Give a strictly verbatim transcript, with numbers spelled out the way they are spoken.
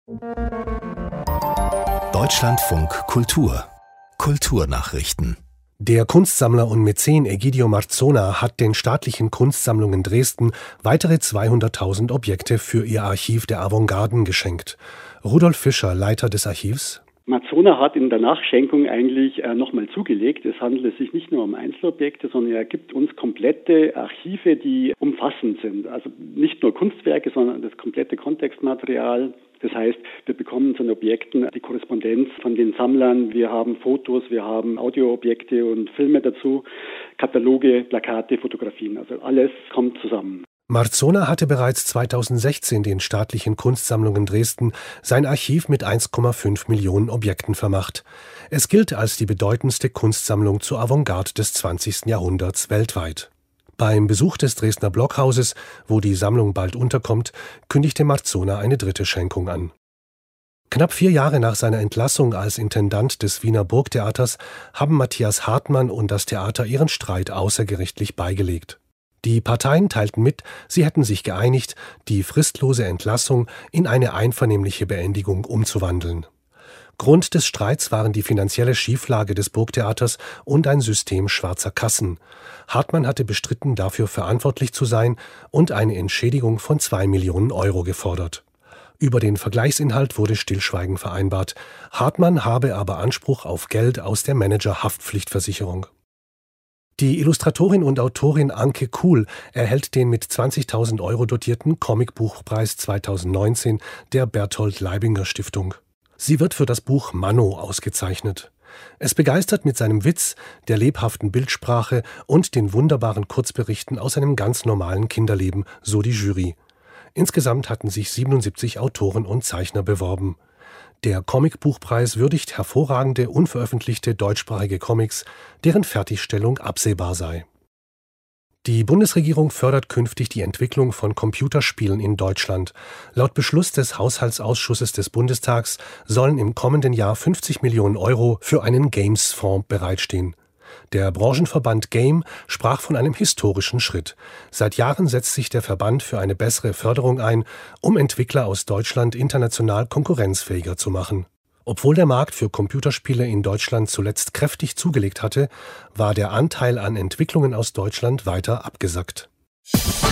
Deutschlandfunk Kultur Kulturnachrichten. Der Kunstsammler und Mäzen Egidio Marzona hat den staatlichen Kunstsammlungen Dresden weitere zweihunderttausend Objekte für ihr Archiv der Avantgarden geschenkt. Rudolf Fischer, Leiter des Archivs: Marzona hat in der Nachschenkung eigentlich äh, nochmal zugelegt. Es handelt sich nicht nur um Einzelobjekte, sondern er gibt uns komplette Archive, die umfassend sind. Also nicht nur Kunstwerke, sondern das komplette Kontextmaterial. Das heißt, wir bekommen von Objekten die Korrespondenz von den Sammlern. Wir haben Fotos, wir haben Audioobjekte und Filme dazu, Kataloge, Plakate, Fotografien. Also alles kommt zusammen. Marzona hatte bereits zweitausendsechzehn den staatlichen Kunstsammlungen Dresden sein Archiv mit eins Komma fünf Millionen Objekten vermacht. Es gilt als die bedeutendste Kunstsammlung zur Avantgarde des zwanzigsten Jahrhunderts weltweit. Beim Besuch des Dresdner Blockhauses, wo die Sammlung bald unterkommt, kündigte Marzona eine dritte Schenkung an. Knapp vier Jahre nach seiner Entlassung als Intendant des Wiener Burgtheaters haben Matthias Hartmann und das Theater ihren Streit außergerichtlich beigelegt. Die Parteien teilten mit, sie hätten sich geeinigt, die fristlose Entlassung in eine einvernehmliche Beendigung umzuwandeln. Grund des Streits waren die finanzielle Schieflage des Burgtheaters und ein System schwarzer Kassen. Hartmann hatte bestritten, dafür verantwortlich zu sein und eine Entschädigung von zwei Millionen Euro gefordert. Über den Vergleichsinhalt wurde Stillschweigen vereinbart. Hartmann habe aber Anspruch auf Geld aus der Manager-Haftpflichtversicherung. Die Illustratorin und Autorin Anke Kuhl erhält den mit zwanzigtausend Euro dotierten Comicbuchpreis zweitausendneunzehn der Berthold Leibinger Stiftung. Sie wird für das Buch Manno ausgezeichnet. Es begeistert mit seinem Witz, der lebhaften Bildsprache und den wunderbaren Kurzberichten aus einem ganz normalen Kinderleben, so die Jury. Insgesamt hatten sich siebenundsiebzig Autoren und Zeichner beworben. Der Comicbuchpreis würdigt hervorragende, unveröffentlichte deutschsprachige Comics, deren Fertigstellung absehbar sei. Die Bundesregierung fördert künftig die Entwicklung von Computerspielen in Deutschland. Laut Beschluss des Haushaltsausschusses des Bundestags sollen im kommenden Jahr fünfzig Millionen Euro für einen Games-Fonds bereitstehen. Der Branchenverband Game sprach von einem historischen Schritt. Seit Jahren setzt sich der Verband für eine bessere Förderung ein, um Entwickler aus Deutschland international konkurrenzfähiger zu machen. Obwohl der Markt für Computerspiele in Deutschland zuletzt kräftig zugelegt hatte, war der Anteil an Entwicklungen aus Deutschland weiter abgesackt.